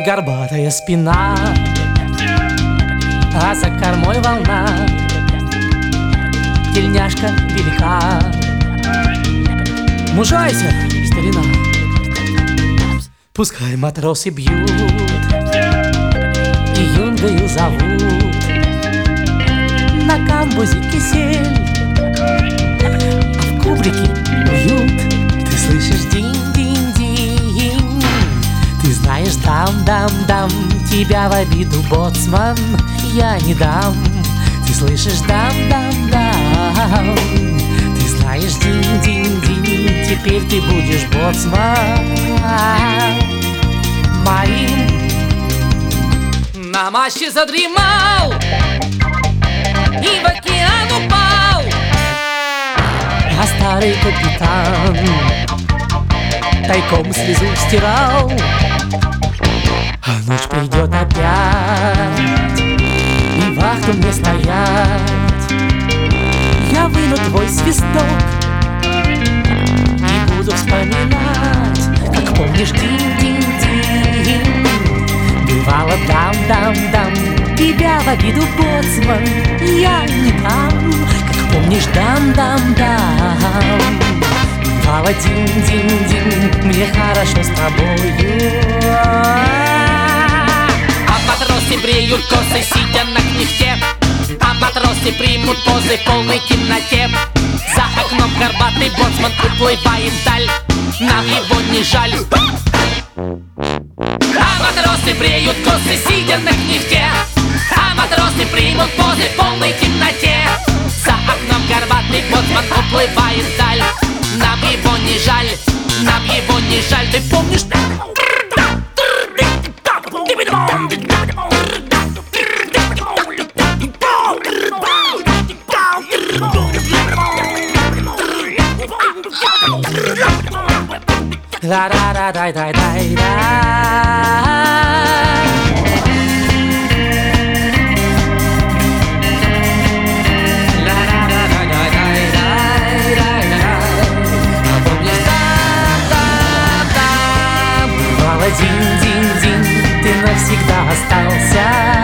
горбатая спина, а за кормой волна, тельняшка велика. Мужайся, старина, пускай матросы бьют и юнгою зовут. На камбузе кисель, а в кубрике уют. Ты слышишь динь-динь-динь, ты знаешь дам-дам-дам, тебя в обиду, боцман, я не дам. Ты слышишь дам-дам-дам, ты знаешь динь-динь-динь, теперь ты будешь боцман моим. На мачте задремал и в океан упал, а старый капитан тайком слезу стирал. А ночь придет опять, и вахту мне стоять. Я выну твой свисток и буду вспоминать, как помнишь динь-динь-динь. Бывало дам-дам-дам, тебя в обиду, боцман, я не дам. Как помнишь дам-дам-дам, бывало динь-динь-динь, мне хорошо с тобою. А матросы бреют косы, сидя на книхте, а матросы примут позы в полной темноте. За окном горбатый боцман уплывает вдаль, нам его не жаль. А матросы бреют косы, сидя на книхте, а матросы примут позы в полной темноте. За окном горбатый боцман уплывает вдаль, нам его не жаль, нам его не жаль. Ты помнишь? Ла-ра-ра-дай-дай-дай-дай. Динь-динь-динь, ты навсегда остался